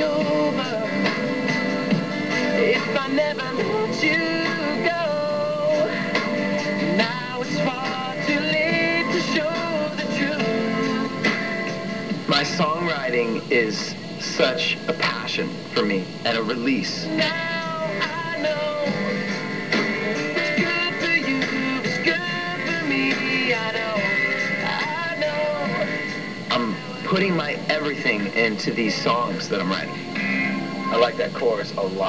over if I never let you go. Now it's far too late to show the truth. My songwriting is such a passion for me and a release. Now I know what's good for you, what's good for me. I know. I'm putting my everything into these songs that I'm writing. I like that chorus a lot.